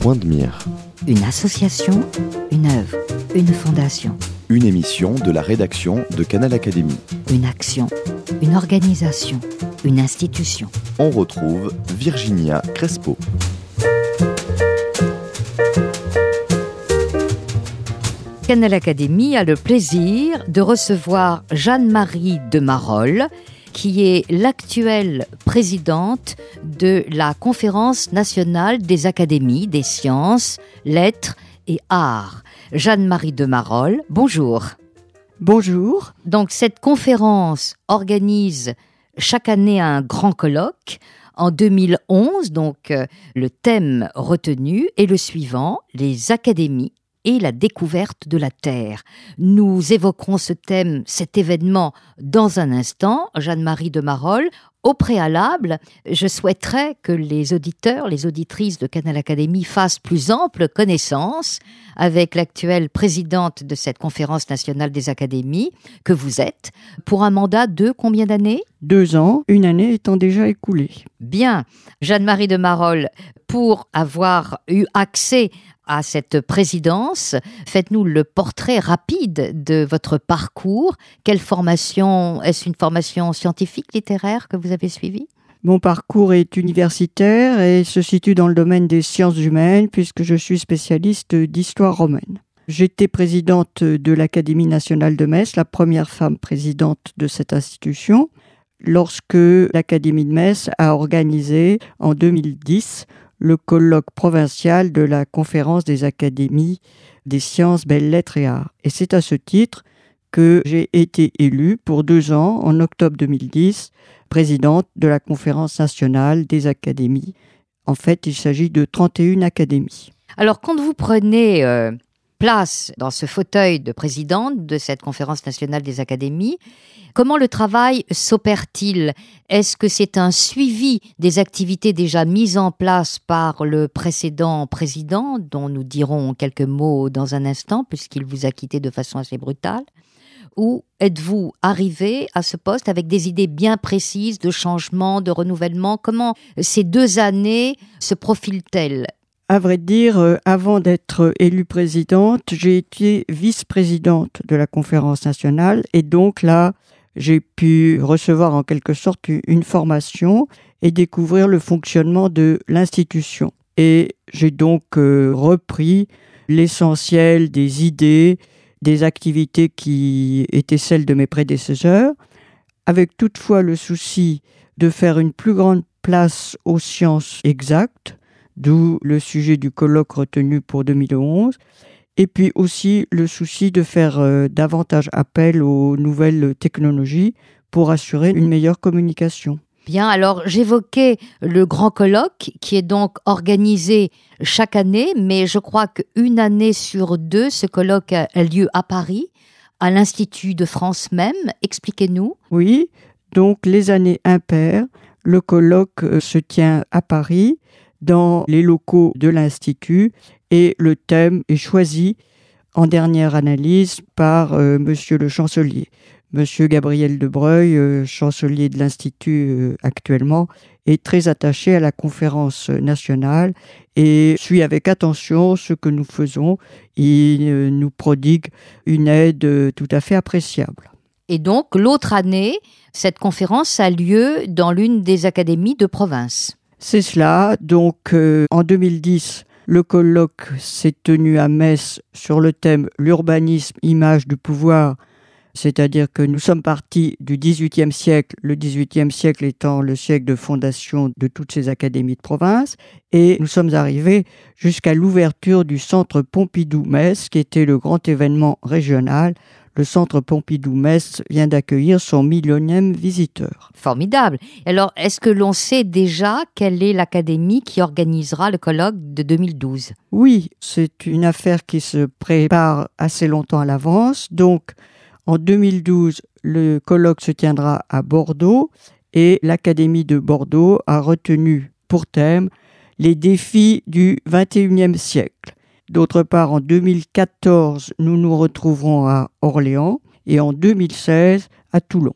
Point de mire. Une association, une œuvre, une fondation. Une émission de la rédaction de Canal Académie. Une action, une organisation, une institution. On retrouve Virginia Crespo. Canal Académie a le plaisir de recevoir Jeanne-Marie de Marolles, qui est l'actuelle présidente de la Conférence nationale des académies des sciences, lettres et arts. Jeanne-Marie de Marolles, bonjour. Bonjour. Donc cette conférence organise chaque année un grand colloque. En 2011, le thème retenu est le suivant, les académies et la découverte de la Terre. Nous évoquerons cet événement dans un instant. Jeanne-Marie de Marolles, au préalable, je souhaiterais que les auditeurs, les auditrices de Canal Académie fassent plus ample connaissance avec l'actuelle présidente de cette conférence nationale des académies, que vous êtes, pour un mandat de combien d'années ? 2 ans, une année étant déjà écoulée. Bien, Jeanne-Marie de Marolles, pour avoir eu accès à cette présidence, faites-nous le portrait rapide de votre parcours. Quelle formation, est-ce une formation scientifique, littéraire que vous avez suivie ? Mon parcours est universitaire et se situe dans le domaine des sciences humaines puisque je suis spécialiste d'histoire romaine. J'étais présidente de l'Académie nationale de Metz, la première femme présidente de cette institution, lorsque l'Académie de Metz a organisé en 2010 le colloque provincial de la Conférence des académies des sciences, belles-lettres et arts. Et c'est à ce titre que j'ai été élue pour 2 ans, en octobre 2010, présidente de la Conférence nationale des académies. En fait, il s'agit de 31 académies. Alors, quand vous prenez place dans ce fauteuil de présidente de cette Conférence nationale des académies, comment le travail s'opère-t-il ? Est-ce que c'est un suivi des activités déjà mises en place par le précédent président, dont nous dirons quelques mots dans un instant, puisqu'il vous a quitté de façon assez brutale ? Ou êtes-vous arrivé à ce poste avec des idées bien précises de changement, de renouvellement ? Comment ces 2 années se profilent-elles ? À vrai dire, avant d'être élue présidente, j'ai été vice-présidente de la conférence nationale et donc là, j'ai pu recevoir en quelque sorte une formation et découvrir le fonctionnement de l'institution. Et j'ai donc repris l'essentiel des idées, des activités qui étaient celles de mes prédécesseurs, avec toutefois le souci de faire une plus grande place aux sciences exactes, d'où le sujet du colloque retenu pour 2011, et puis aussi le souci de faire davantage appel aux nouvelles technologies pour assurer une meilleure communication. Bien, alors j'évoquais le grand colloque qui est donc organisé chaque année, mais je crois qu'une année sur 2, ce colloque a lieu à Paris, à l'Institut de France même. Expliquez-nous. Oui, donc les années impaires, le colloque se tient à Paris, dans les locaux de l'Institut, et le thème est choisi en dernière analyse par Monsieur le chancelier. Monsieur Gabriel de Breuil, chancelier de l'Institut actuellement, est très attaché à la conférence nationale et suit avec attention ce que nous faisons. Il nous prodigue une aide tout à fait appréciable. Et donc, l'autre année, cette conférence a lieu dans l'une des académies de province. C'est cela. Donc, en 2010, le colloque s'est tenu à Metz sur le thème « L'urbanisme, image du pouvoir », c'est-à-dire que nous sommes partis du XVIIIe siècle, le XVIIIe siècle étant le siècle de fondation de toutes ces académies de province, et nous sommes arrivés jusqu'à l'ouverture du centre Pompidou-Metz, qui était le grand événement régional. Le centre Pompidou-Metz vient d'accueillir son 1 000e visiteur. Formidable. Alors, est-ce que l'on sait déjà quelle est l'académie qui organisera le colloque de 2012 ? Oui, c'est une affaire qui se prépare assez longtemps à l'avance. Donc, en 2012, le colloque se tiendra à Bordeaux et l'Académie de Bordeaux a retenu pour thème les défis du XXIe siècle. D'autre part, en 2014, nous nous retrouverons à Orléans et en 2016 à Toulon.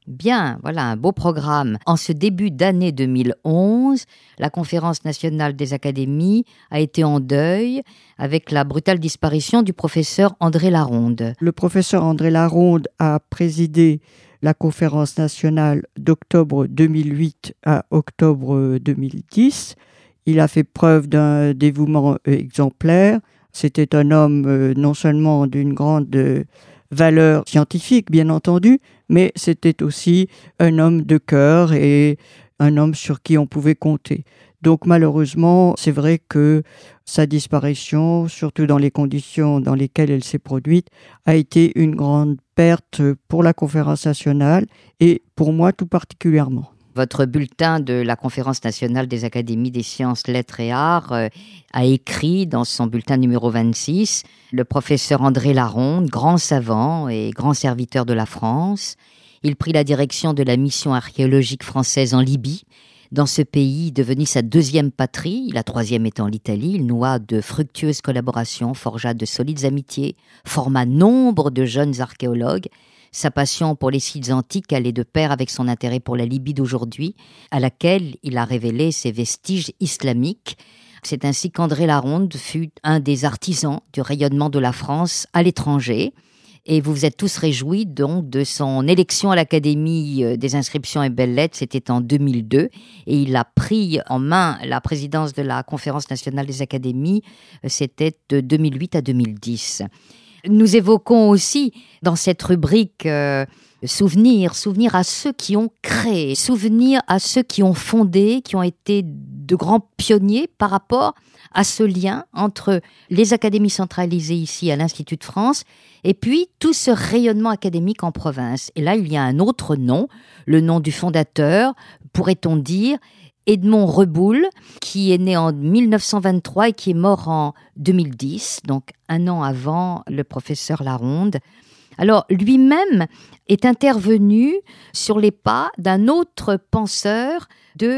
Bien, voilà un beau programme. En ce début d'année 2011, la Conférence nationale des académies a été en deuil avec la brutale disparition du professeur André Laronde. Le professeur André Laronde a présidé la conférence nationale d'octobre 2008 à octobre 2010. Il a fait preuve d'un dévouement exemplaire. C'était un homme non seulement d'une grande valeur scientifique, bien entendu, mais c'était aussi un homme de cœur et un homme sur qui on pouvait compter. Donc malheureusement, c'est vrai que sa disparition, surtout dans les conditions dans lesquelles elle s'est produite, a été une grande perte pour la conférence nationale et pour moi tout particulièrement. Votre bulletin de la Conférence nationale des académies des sciences, lettres et arts a écrit dans son bulletin numéro 26 le professeur André Laronde, grand savant et grand serviteur de la France. Il prit la direction de la mission archéologique française en Libye. Dans ce pays devenu sa deuxième patrie, la troisième étant l'Italie, il noua de fructueuses collaborations, forgea de solides amitiés, forma nombre de jeunes archéologues. Sa passion pour les sites antiques allait de pair avec son intérêt pour la Libye d'aujourd'hui, à laquelle il a révélé ses vestiges islamiques. C'est ainsi qu'André Laronde fut un des artisans du rayonnement de la France à l'étranger. Et vous vous êtes tous réjouis donc de son élection à l'Académie des inscriptions et belles-lettres, c'était en 2002. Et il a pris en main la présidence de la Conférence nationale des académies, c'était de 2008 à 2010. Nous évoquons aussi dans cette rubrique souvenir à ceux qui ont créé, souvenir à ceux qui ont fondé, qui ont été de grands pionniers par rapport à ce lien entre les académies centralisées ici à l'Institut de France et puis tout ce rayonnement académique en province. Et là, il y a un autre nom, le nom du fondateur, pourrait-on dire, Edmond Reboul, qui est né en 1923 et qui est mort en 2010, donc un an avant le professeur Laronde. Alors, lui-même est intervenu sur les pas d'un autre penseur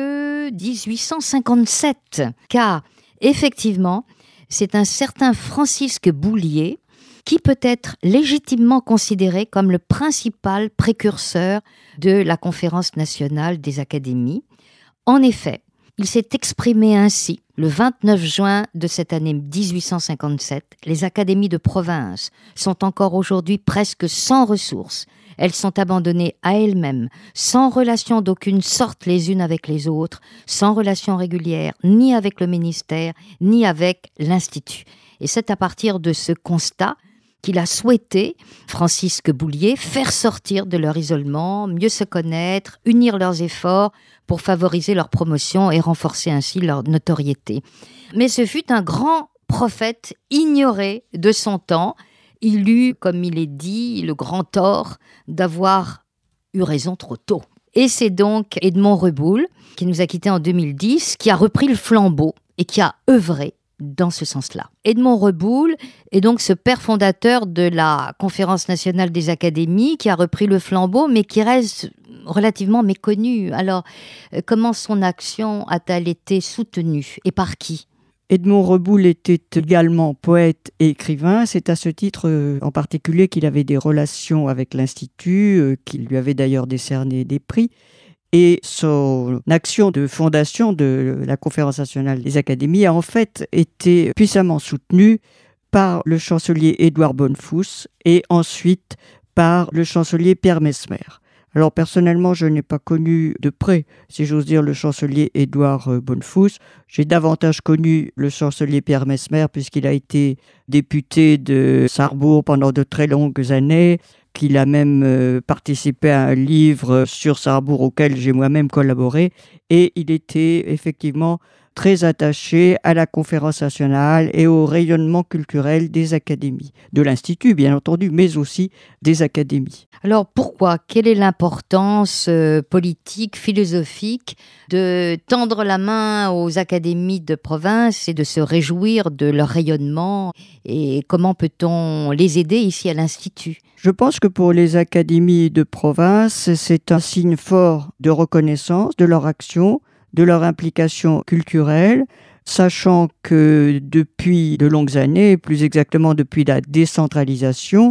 de 1857, car effectivement, c'est un certain Francisque Boulier qui peut être légitimement considéré comme le principal précurseur de la Conférence nationale des académies. En effet, il s'est exprimé ainsi le 29 juin de cette année 1857. Les académies de province sont encore aujourd'hui presque sans ressources. Elles sont abandonnées à elles-mêmes, sans relation d'aucune sorte les unes avec les autres, sans relation régulière, ni avec le ministère, ni avec l'Institut. Et c'est à partir de ce constat qu'il a souhaité, Francisque Boulier, faire sortir de leur isolement, mieux se connaître, unir leurs efforts pour favoriser leur promotion et renforcer ainsi leur notoriété. Mais ce fut un grand prophète ignoré de son temps. Il eut, comme il est dit, le grand tort d'avoir eu raison trop tôt. Et c'est donc Edmond Reboul, qui nous a quittés en 2010, qui a repris le flambeau et qui a œuvré dans ce sens-là. Edmond Reboul est donc ce père fondateur de la Conférence nationale des académies qui a repris le flambeau, mais qui reste relativement méconnu. Alors, comment son action a-t-elle été soutenue et par qui ? Edmond Reboul était également poète et écrivain. C'est à ce titre en particulier qu'il avait des relations avec l'Institut, qu'il lui avait d'ailleurs décerné des prix. Et son action de fondation de la Conférence nationale des académies a en fait été puissamment soutenue par le chancelier Édouard Bonnefosse et ensuite par le chancelier Pierre Messmer. Alors personnellement, je n'ai pas connu de près, si j'ose dire, le chancelier Édouard Bonnefosse. J'ai davantage connu le chancelier Pierre Messmer puisqu'il a été député de Sarrebourg pendant de très longues années, qu'il a même participé à un livre sur Sarrebourg auquel j'ai moi-même collaboré. Et il était effectivement très attaché à la conférence nationale et au rayonnement culturel des académies, de l'Institut bien entendu, mais aussi des académies. Alors pourquoi ? Quelle est l'importance politique, philosophique de tendre la main aux académies de province et de se réjouir de leur rayonnement ? Et comment peut-on les aider ici à l'Institut ? Je pense que pour les académies de province, c'est un signe fort de reconnaissance de leur action, de leur implication culturelle, sachant que depuis de longues années, plus exactement depuis la décentralisation,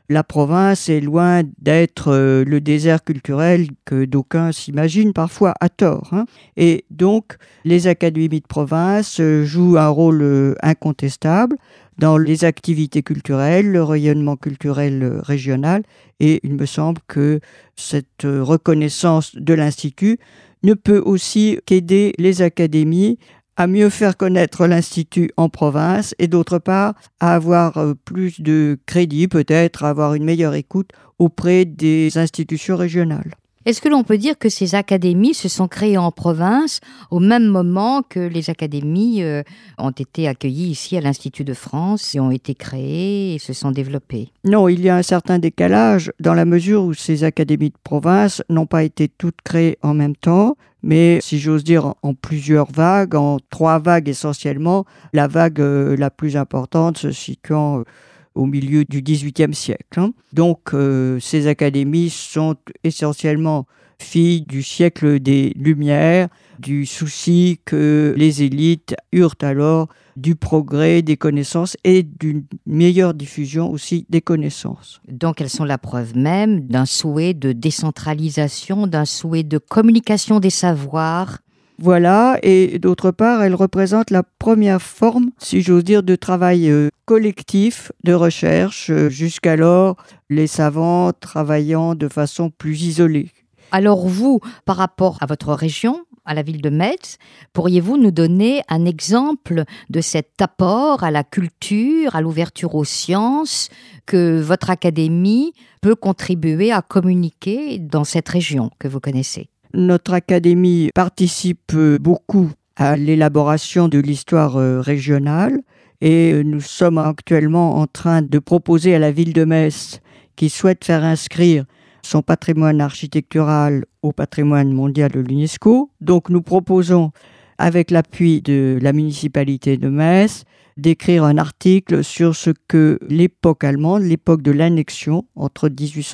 la province est loin d'être le désert culturel que d'aucuns s'imaginent parfois à tort, hein. Et donc, les académies de province jouent un rôle incontestable dans les activités culturelles, le rayonnement culturel régional. Et il me semble que cette reconnaissance de l'Institut ne peut aussi qu'aider les académies à mieux faire connaître l'Institut en province et d'autre part à avoir plus de crédit, peut-être à avoir une meilleure écoute auprès des institutions régionales. Est-ce que l'on peut dire que ces académies se sont créées en province au même moment que les académies ont été accueillies ici à l'Institut de France et ont été créées et se sont développées? Non, il y a un certain décalage dans la mesure où ces académies de province n'ont pas été toutes créées en même temps, mais si j'ose dire en plusieurs vagues, en 3 vagues essentiellement, la vague la plus importante se situant au milieu du XVIIIe siècle. Donc, ces académies sont essentiellement filles du siècle des Lumières, du souci que les élites eurent alors du progrès des connaissances et d'une meilleure diffusion aussi des connaissances. Donc, elles sont la preuve même d'un souhait de décentralisation, d'un souhait de communication des savoirs. Voilà, et d'autre part, elle représente la première forme, si j'ose dire, de travail collectif de recherche. Jusqu'alors, les savants travaillant de façon plus isolée. Alors vous, par rapport à votre région, à la ville de Metz, pourriez-vous nous donner un exemple de cet apport à la culture, à l'ouverture aux sciences que votre académie peut contribuer à communiquer dans cette région que vous connaissez? Notre académie participe beaucoup à l'élaboration de l'histoire régionale et nous sommes actuellement en train de proposer à la ville de Metz, qui souhaite faire inscrire son patrimoine architectural au patrimoine mondial de l'UNESCO. Donc nous proposons, avec l'appui de la municipalité de Metz, d'écrire un article sur ce que l'époque allemande, l'époque de l'annexion entre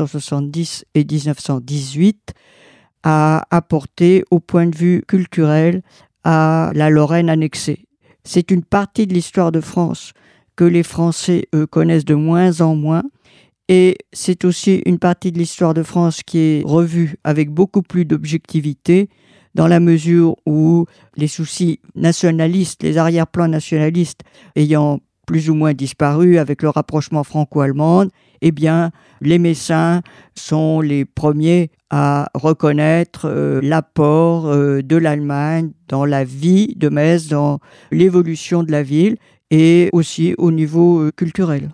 1870 et 1918, a apporté au point de vue culturel à la Lorraine annexée. C'est une partie de l'histoire de France que les Français, eux, connaissent de moins en moins. Et c'est aussi une partie de l'histoire de France qui est revue avec beaucoup plus d'objectivité dans la mesure où les soucis nationalistes, les arrière-plans nationalistes ayant plus ou moins disparu avec le rapprochement franco-allemand, eh bien, les Messins sont les premiers à reconnaître l'apport de l'Allemagne dans la vie de Metz, dans l'évolution de la ville et aussi au niveau culturel.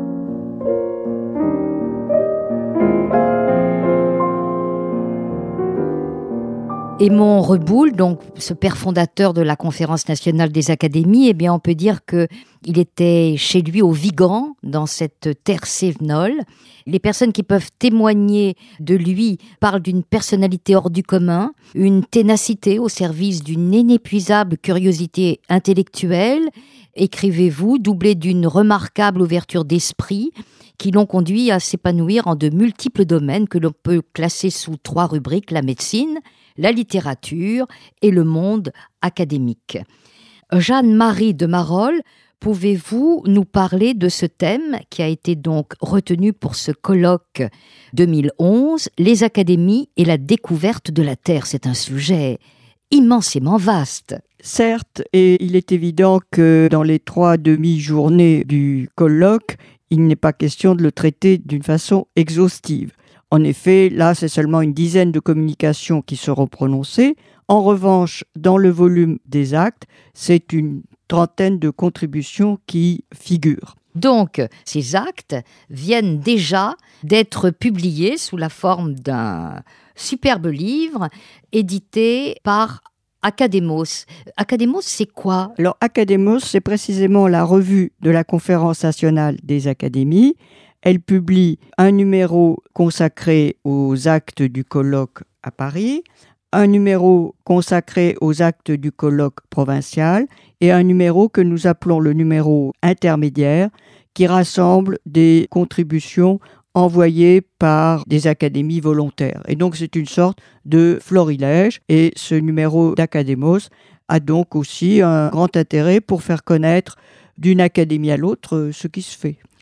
Aymon Reboul, donc ce père fondateur de la Conférence nationale des académies, eh bien on peut dire qu'il était chez lui au Vigan, dans cette terre cévenole. Les personnes qui peuvent témoigner de lui parlent d'une personnalité hors du commun, une ténacité au service d'une inépuisable curiosité intellectuelle, écrivez-vous, doublée d'une remarquable ouverture d'esprit, qui l'ont conduit à s'épanouir en de multiples domaines que l'on peut classer sous 3 rubriques, la médecine, la littérature et le monde académique. Jeanne-Marie de Marolles, pouvez-vous nous parler de ce thème qui a été donc retenu pour ce colloque 2011, les académies et la découverte de la Terre? C'est un sujet immensément vaste. Certes, et il est évident que dans les 3 demi-journées du colloque, il n'est pas question de le traiter d'une façon exhaustive. En effet, là, c'est seulement une dizaine de communications qui seront prononcées. En revanche, dans le volume des actes, c'est une 30aine de contributions qui figurent. Donc, ces actes viennent déjà d'être publiés sous la forme d'un superbe livre édité par Academos. Academos, c'est quoi? Alors, Academos, c'est précisément la revue de la Conférence nationale des académies. Elle publie un numéro consacré aux actes du colloque à Paris, un numéro consacré aux actes du colloque provincial et un numéro que nous appelons le numéro intermédiaire qui rassemble des contributions envoyées par des académies volontaires. Et donc c'est une sorte de florilège et ce numéro d'Academos a donc aussi un grand intérêt pour faire connaître d'une académie à l'autre ce qui se fait.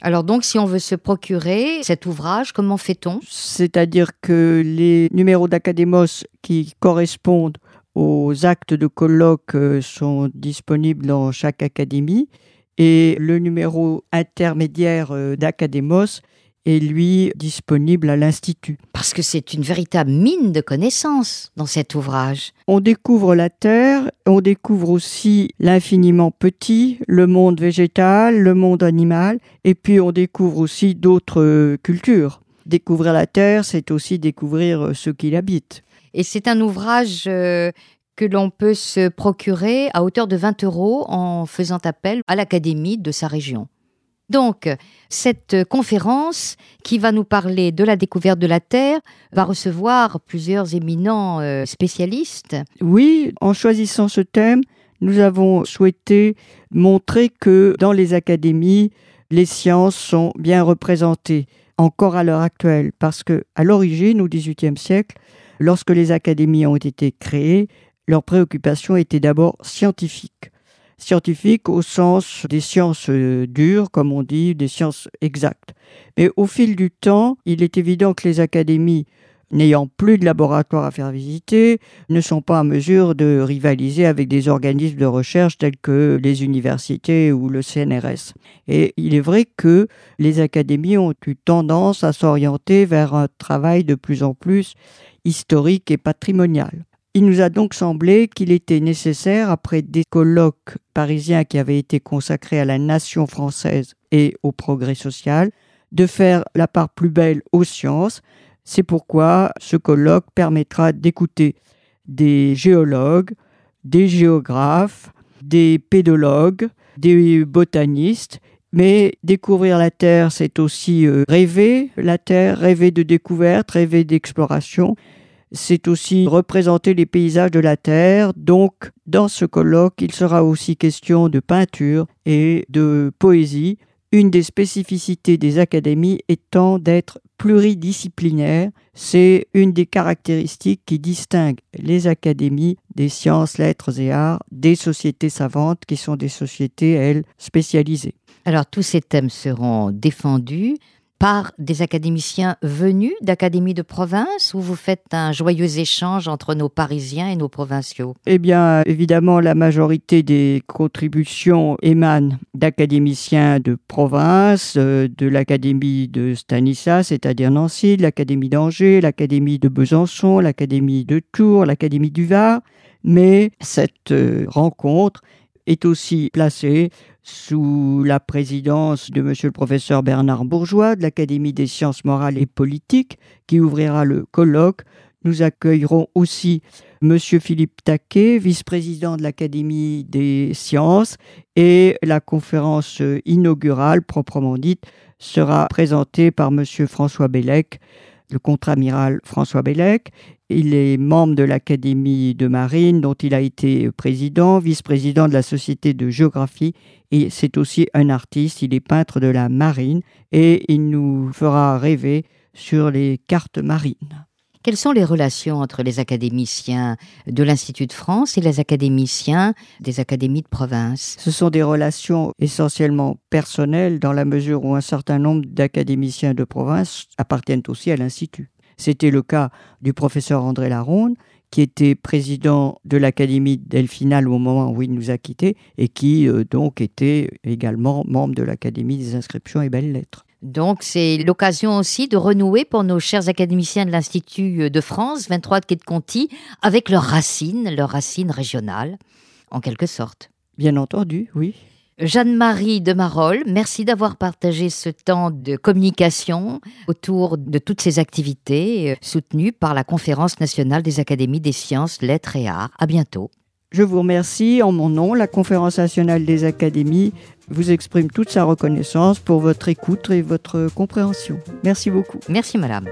Alors donc, si on veut se procurer cet ouvrage, comment fait-on ? C'est-à-dire que les numéros d'Académos qui correspondent aux actes de colloque sont disponibles dans chaque académie et le numéro intermédiaire d'Académos est lui disponible à l'Institut. Parce que c'est une véritable mine de connaissances dans cet ouvrage. On découvre la Terre, on découvre aussi l'infiniment petit, le monde végétal, le monde animal, et puis on découvre aussi d'autres cultures. Découvrir la Terre, c'est aussi découvrir ceux qui l'habitent. Et c'est un ouvrage que l'on peut se procurer à hauteur de 20 € en faisant appel à l'académie de sa région. Donc, cette conférence qui va nous parler de la découverte de la Terre va recevoir plusieurs éminents spécialistes. Oui, en choisissant ce thème, nous avons souhaité montrer que dans les académies, les sciences sont bien représentées, encore à l'heure actuelle, parce qu'à l'origine, au XVIIIe siècle, lorsque les académies ont été créées, leurs préoccupations étaient d'abord scientifiques. Scientifiques au sens des sciences dures, comme on dit, des sciences exactes. Mais au fil du temps, il est évident que les académies, n'ayant plus de laboratoires à faire visiter, ne sont pas en mesure de rivaliser avec des organismes de recherche tels que les universités ou le CNRS. Et il est vrai que les académies ont eu tendance à s'orienter vers un travail de plus en plus historique et patrimonial. Il nous a donc semblé qu'il était nécessaire, après des colloques parisiens qui avaient été consacrés à la nation française et au progrès social, de faire la part plus belle aux sciences. C'est pourquoi ce colloque permettra d'écouter des géologues, des géographes, des pédologues, des botanistes. Mais découvrir la Terre, c'est aussi rêver la Terre, rêver de découverte, rêver d'exploration. C'est aussi représenter les paysages de la Terre. Donc, dans ce colloque, il sera aussi question de peinture et de poésie. Une des spécificités des académies étant d'être pluridisciplinaires. C'est une des caractéristiques qui distinguent les académies des sciences, lettres et arts des sociétés savantes qui sont des sociétés, elles, spécialisées. Alors, tous ces thèmes seront défendus par des académiciens venus d'académies de province, ou vous faites un joyeux échange entre nos Parisiens et nos provinciaux ? Eh bien, évidemment, la majorité des contributions émanent d'académiciens de province, de l'académie de Stanislas, c'est-à-dire Nancy, de l'académie d'Angers, l'académie de Besançon, l'académie de Tours, l'académie du Var. Mais cette rencontre est aussi placée sous la présidence de monsieur le professeur Bernard Bourgeois de l'Académie des sciences morales et politiques qui ouvrira le colloque. Nous accueillerons aussi monsieur Philippe Taquet, vice-président de l'Académie des sciences, et la conférence inaugurale proprement dite sera présentée par monsieur François Bellec, le contre-amiral François Bellec. Il est membre de l'Académie de marine dont il a été président, vice-président de la Société de géographie, et c'est aussi un artiste, il est peintre de la marine et il nous fera rêver sur les cartes marines. Quelles sont les relations entre les académiciens de l'Institut de France et les académiciens des académies de province ? Ce sont des relations essentiellement personnelles dans la mesure où un certain nombre d'académiciens de province appartiennent aussi à l'Institut. C'était le cas du professeur André Laronde, qui était président de l'Académie Delphinale au moment où il nous a quittés et qui donc était également membre de l'Académie des inscriptions et belles-lettres. Donc, c'est l'occasion aussi de renouer pour nos chers académiciens de l'Institut de France, 23 de Quai de Conti, avec leurs racines régionales, en quelque sorte. Bien entendu, oui. Jeanne-Marie de Marolles, merci d'avoir partagé ce temps de communication autour de toutes ces activités soutenues par la Conférence nationale des académies des sciences, lettres et arts. À bientôt. Je vous remercie. En mon nom, la Conférence nationale des académies vous exprime toute sa reconnaissance pour votre écoute et votre compréhension. Merci beaucoup. Merci, madame.